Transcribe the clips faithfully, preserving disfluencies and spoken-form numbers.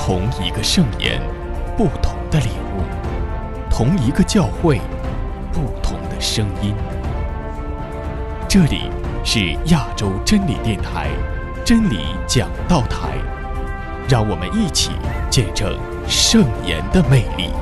同一个圣言，不同的领悟；同一个教会，不同的声音。这里是亚洲真理电台真理讲道台，让我们一起见证圣言的魅力。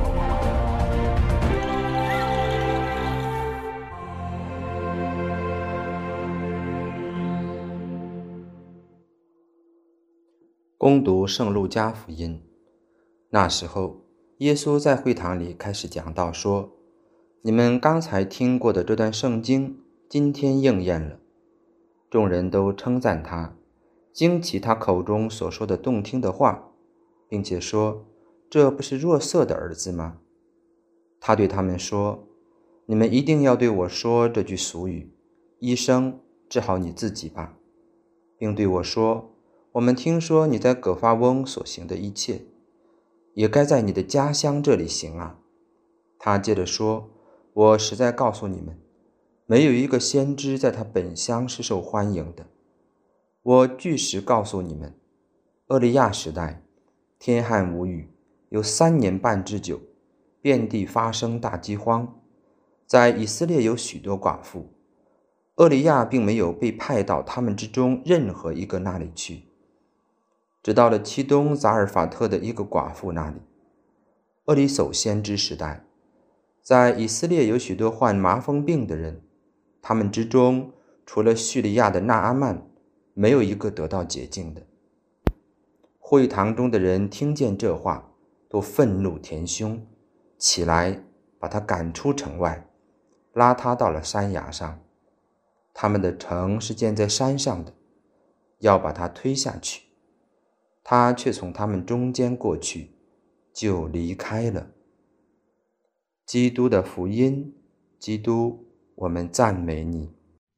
恭读圣路加福音。那时候，耶稣在会堂里开始讲道说：你们刚才听过的这段圣经，今天应验了。众人都称赞他，惊奇他口中所说的动听的话，并且说：这不是若瑟的儿子吗？他对他们说：你们一定要对我说这句俗语：医生，治好你自己吧。并对我说：我们听说你在葛法翁所行的一切，也该在你的家乡这里行啊。他接着说：我实在告诉你们，没有一个先知在他本乡是受欢迎的。我据实告诉你们，厄利亚时代，天旱无雨，有三年半之久，遍地发生大饥荒，在以色列有许多寡妇，厄利亚并没有被派到他们之中任何一个那里去，直到了其东扎尔法特的一个寡妇那里。厄里叟先知时代，在以色列有许多患麻风病的人，他们之中除了叙利亚的纳阿曼，没有一个得到洁净的。会堂中的人听见这话，都愤怒填胸，起来把他赶出城外，拉他到了山崖上。他们的城是建在山上的，要把他推下去，他却从他们中间过去，就离开了。基督的福音。基督，我们赞美你。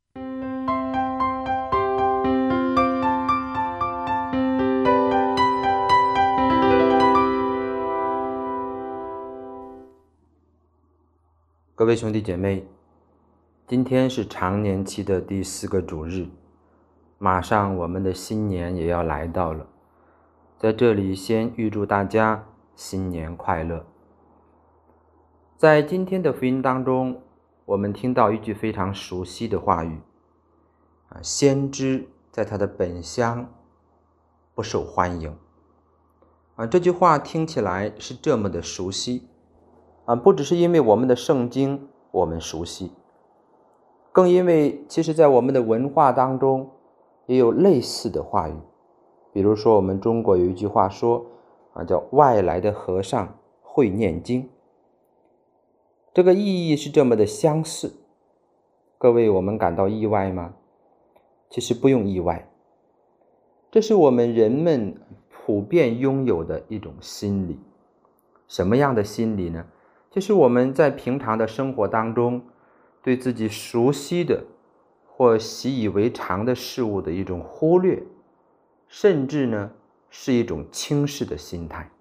各位兄弟姐妹，今天是常年期的第四个主日，马上我们的新年也要来到了。在这里先预祝大家新年快乐。在今天的福音当中，我们听到一句非常熟悉的话语，先知在他的本乡不受欢迎。这句话听起来是这么的熟悉，不只是因为我们的圣经我们熟悉，更因为其实在我们的文化当中也有类似的话语。比如说我们中国有一句话说啊，叫外来的和尚会念经，这个意义是这么的相似。各位，我们感到意外吗？其实不用意外，这是我们人们普遍拥有的一种心理。什么样的心理呢？就是我们在平常的生活当中，对自己熟悉的或习以为常的事物的一种忽略，甚至呢是一种轻视的心态。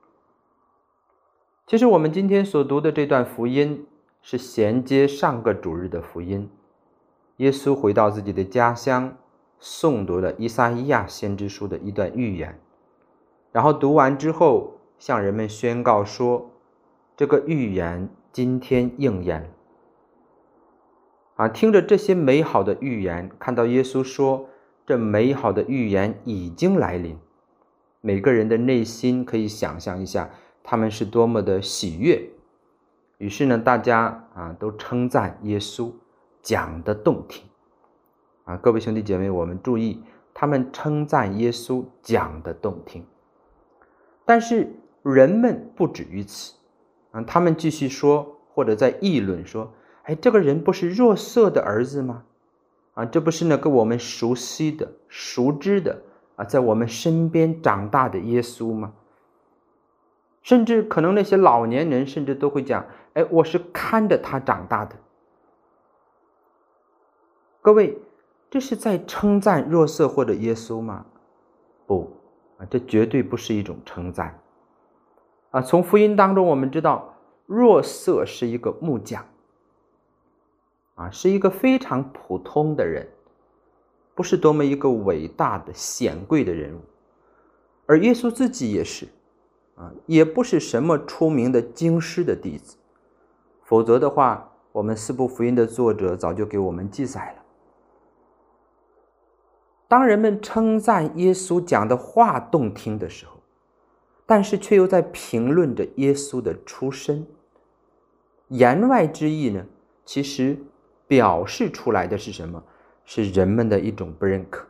其实我们今天所读的这段福音是衔接上个主日的福音。耶稣回到自己的家乡，诵读了以赛亚亚先知书的一段预言，然后读完之后向人们宣告说，这个预言今天应验了。啊，听着这些美好的预言，看到耶稣说这美好的预言已经来临，每个人的内心可以想象一下，他们是多么的喜悦。于是呢，大家啊都称赞耶稣讲得动听。啊，各位兄弟姐妹，我们注意，他们称赞耶稣讲得动听。但是人们不止于此，啊，他们继续说，或者在议论说，哎，这个人不是若瑟的儿子吗？啊，这不是那个我们熟悉的、熟知的啊，在我们身边长大的耶稣吗？甚至可能那些老年人甚至都会讲，哎，我是看着他长大的。各位，这是在称赞若瑟或者耶稣吗？不，啊，这绝对不是一种称赞。啊，从福音当中我们知道，若瑟是一个木匠，啊，是一个非常普通的人，不是多么一个伟大的显贵的人物。而耶稣自己也是， 啊，也不是什么出名的经师的弟子，否则的话，我们四部福音的作者早就给我们记载了。当人们称赞耶稣讲的话动听的时候，但是却又在评论着耶稣的出身，言外之意呢，其实表示出来的是什么？是人们的一种不认可。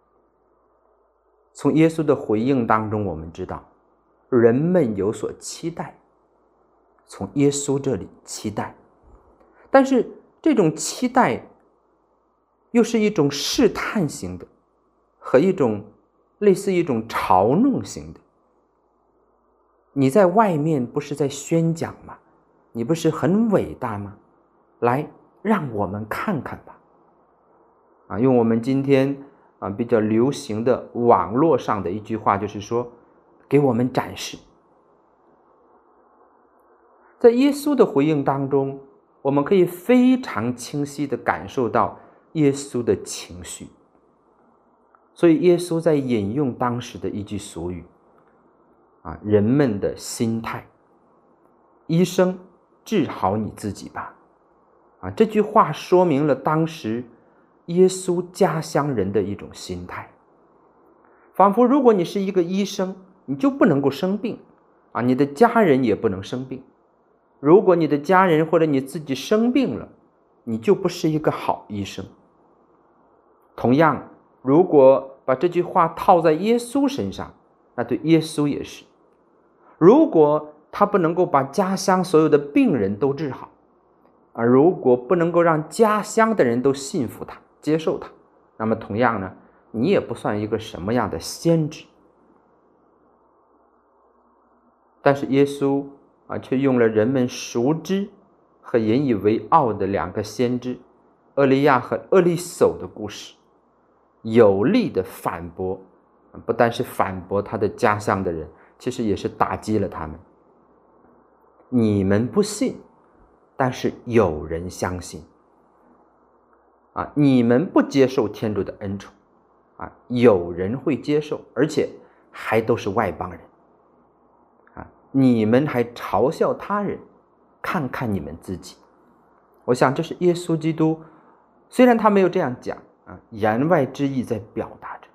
从耶稣的回应当中，我们知道人们有所期待，从耶稣这里期待，但是这种期待又是一种试探型的，和一种类似一种嘲弄型的。你在外面不是在宣讲吗？你不是很伟大吗？来，让我们看看吧。啊，用我们今天啊比较流行的网络上的一句话，就是说，给我们展示。在耶稣的回应当中，我们可以非常清晰地感受到耶稣的情绪。所以耶稣在引用当时的一句俗语，啊，人们的心态，医生治好你自己吧。啊，这句话说明了当时耶稣家乡人的一种心态，仿佛如果你是一个医生，你就不能够生病，啊，你的家人也不能生病。如果你的家人或者你自己生病了，你就不是一个好医生。同样，如果把这句话套在耶稣身上，那对耶稣也是。如果他不能够把家乡所有的病人都治好，而如果不能够让家乡的人都信服他、接受他，那么同样呢，你也不算一个什么样的先知。但是耶稣啊，却用了人们熟知和引以为傲的两个先知厄利亚和厄利叟的故事，有力的反驳，不单是反驳他的家乡的人，其实也是打击了他们。你们不信，但是有人相信啊！你们不接受天主的恩宠啊，有人会接受，而且还都是外邦人啊！你们还嘲笑他人，看看你们自己。我想这是耶稣基督，虽然他没有这样讲啊，言外之意在表达着。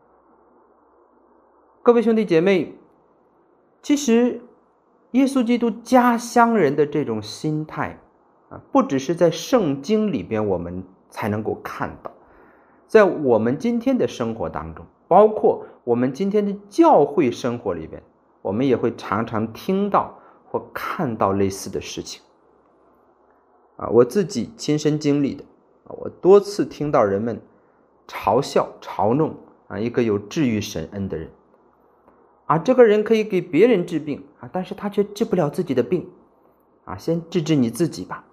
各位兄弟姐妹，其实耶稣基督家乡人的这种心态啊，不只是在圣经里边我们才能够看到，在我们今天的生活当中，包括我们今天的教会生活里边，我们也会常常听到或看到类似的事情啊。我自己亲身经历的啊，我多次听到人们嘲笑、嘲弄啊一个有治愈神恩的人。啊，这个人可以给别人治病啊，但是他却治不了自己的病啊，先治治你自己吧。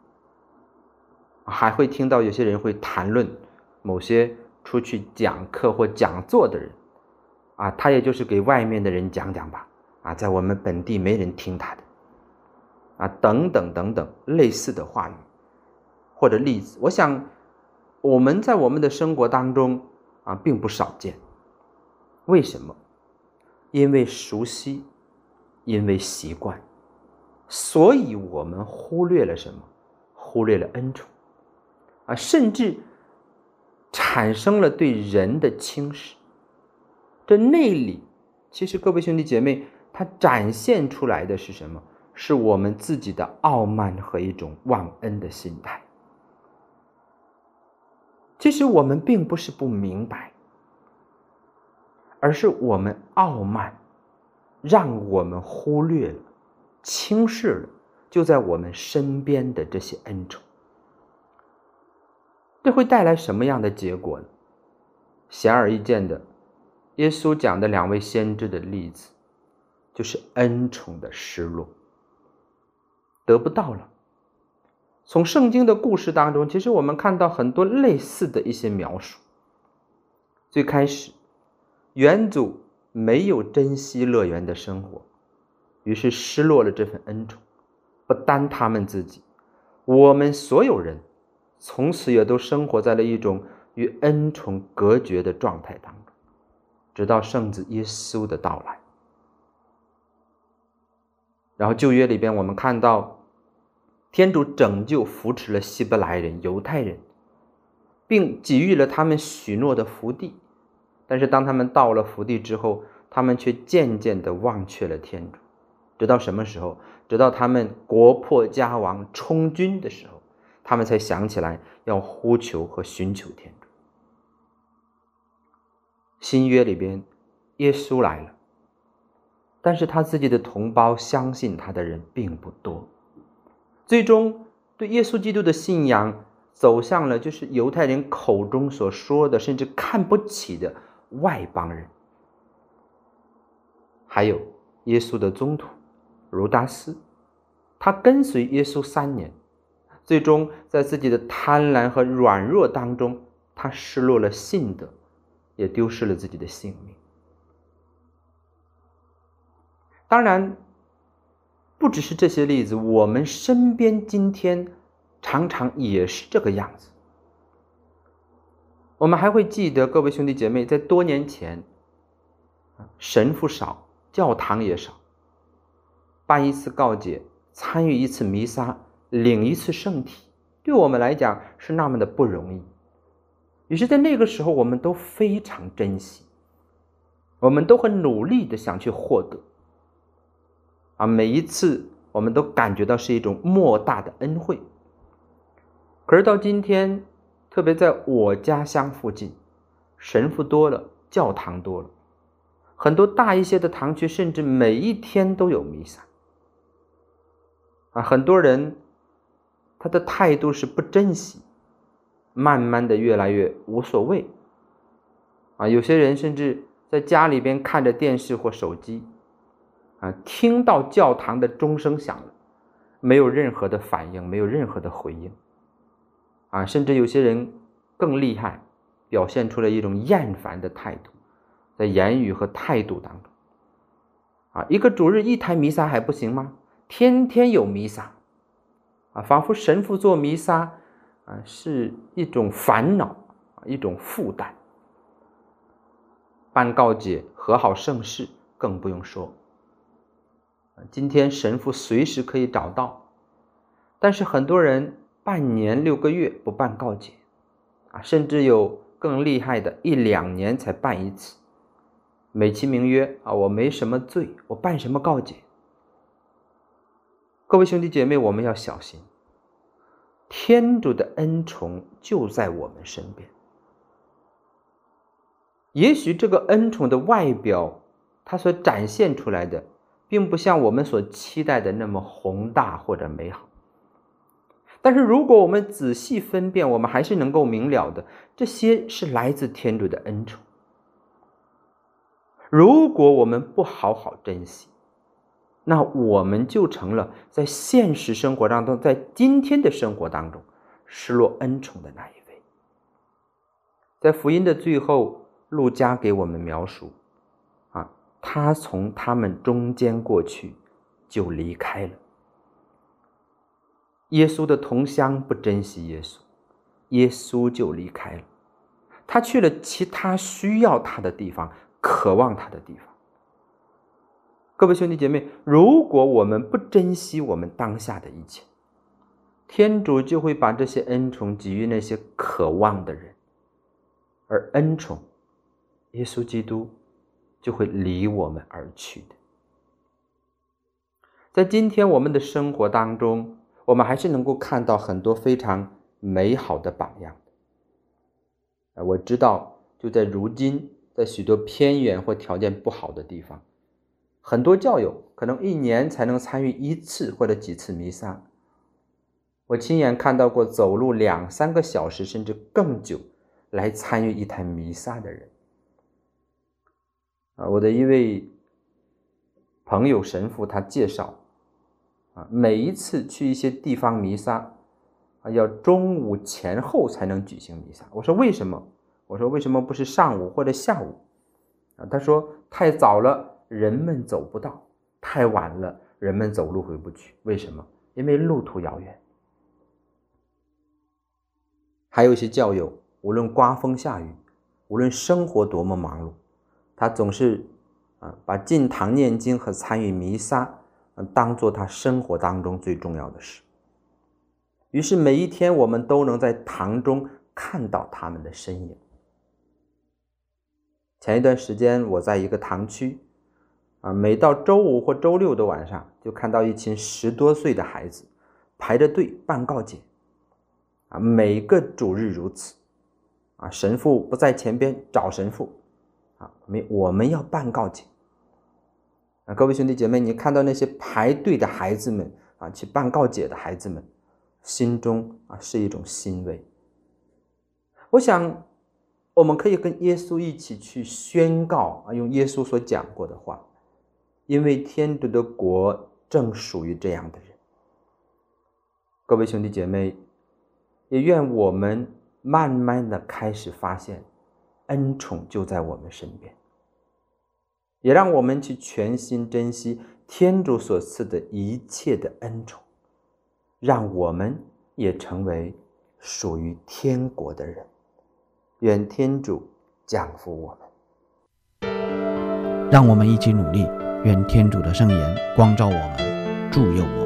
还会听到有些人会谈论某些出去讲课或讲座的人啊，他也就是给外面的人讲讲吧啊，在我们本地没人听他的啊，等等等等类似的话语或者例子，我想我们在我们的生活当中啊并不少见。为什么？因为熟悉，因为习惯，所以我们忽略了什么？忽略了恩宠啊，甚至产生了对人的轻视。这内里其实各位兄弟姐妹，它展现出来的是什么？是我们自己的傲慢和一种忘恩的心态。其实我们并不是不明白，而是我们傲慢，让我们忽略了、轻视了就在我们身边的这些恩宠。这会带来什么样的结果呢？显而易见的，耶稣讲的两位先知的例子，就是恩宠的失落，得不到了。从圣经的故事当中，其实我们看到很多类似的一些描述。最开始，元祖没有珍惜乐园的生活，于是失落了这份恩宠。不单他们自己，我们所有人从此也都生活在了一种与恩宠隔绝的状态当中，直到圣子耶稣的到来。 然后旧约里边我们看到天主拯救扶持了希伯来人、犹太人，并给予了他们许诺的福地，但是当他们到了福地之后，他们却渐渐地忘却了天主，直到什么时候？直到他们国破家亡、充军的时候，他们才想起来要呼求和寻求天主。新约里边，耶稣来了，但是他自己的同胞相信他的人并不多，最终对耶稣基督的信仰走向了就是犹太人口中所说的甚至看不起的外邦人。还有耶稣的宗徒犹达斯，他跟随耶稣三年，最终在自己的贪婪和软弱当中，他失落了信德，也丢失了自己的性命。当然不只是这些例子，我们身边今天常常也是这个样子。我们还会记得，各位兄弟姐妹，在多年前，神父少，教堂也少，办一次告解，参与一次弥撒，领一次圣体，对我们来讲是那么的不容易。于是在那个时候，我们都非常珍惜，我们都很努力的想去获得啊，每一次我们都感觉到是一种莫大的恩惠。可是到今天，特别在我家乡附近，神父多了，教堂多了，很多大一些的堂区甚至每一天都有弥撒啊，很多人他的态度是不珍惜，慢慢的越来越无所谓啊，有些人甚至在家里边看着电视或手机啊，听到教堂的钟声响了，没有任何的反应，没有任何的回应啊，甚至有些人更厉害，表现出了一种厌烦的态度，在言语和态度当中啊，一个主日一台弥撒还不行吗？天天有弥撒啊，仿佛神父做弥撒啊是一种烦恼，一种负担。办告解、和好圣事更不用说，今天神父随时可以找到，但是很多人半年六个月不办告解啊，甚至有更厉害的一两年才办一次，美其名曰啊，我没什么罪，我办什么告解？各位兄弟姐妹，我们要小心，天主的恩宠就在我们身边。也许这个恩宠的外表，它所展现出来的并不像我们所期待的那么宏大或者美好，但是如果我们仔细分辨，我们还是能够明了的，这些是来自天主的恩宠。如果我们不好好珍惜，那我们就成了在现实生活当中，在今天的生活当中失落恩宠的那一位。在福音的最后，路加给我们描述啊，他从他们中间过去，就离开了。耶稣的同乡不珍惜耶稣，耶稣就离开了，他去了其他需要他的地方，渴望他的地方。各位兄弟姐妹，如果我们不珍惜我们当下的一切，天主就会把这些恩宠给予那些渴望的人，而恩宠耶稣基督就会离我们而去的。在今天我们的生活当中，我们还是能够看到很多非常美好的榜样。我知道就在如今，在许多偏远或条件不好的地方，很多教友可能一年才能参与一次或者几次弥撒。我亲眼看到过走路两三个小时甚至更久来参与一台弥撒的人。我的一位朋友神父他介绍，每一次去一些地方弥撒要中午前后才能举行弥撒。我说为什么？我说为什么不是上午或者下午？他说太早了人们走不到，太晚了人们走路回不去。为什么？因为路途遥远。还有一些教友，无论刮风下雨，无论生活多么忙碌，他总是啊把进堂念经和参与弥撒当做他生活当中最重要的事。于是每一天我们都能在堂中看到他们的身影。前一段时间我在一个堂区啊，每到周五或周六的晚上，就看到一群十多岁的孩子排着队办告解啊，每个主日如此啊，神父不在前边找神父啊，我们要办告解啊。各位兄弟姐妹，你看到那些排队的孩子们啊，去办告解的孩子们，心中啊是一种欣慰。我想我们可以跟耶稣一起去宣告啊，用耶稣所讲过的话，因为天主的国正属于这样的人。各位兄弟姐妹，也愿我们慢慢的开始发现恩宠就在我们身边，也让我们去全心珍惜天主所赐的一切的恩宠，让我们也成为属于天国的人。愿天主降福我们。 让我们一起努力，愿天主的圣言光照我们，助佑我们。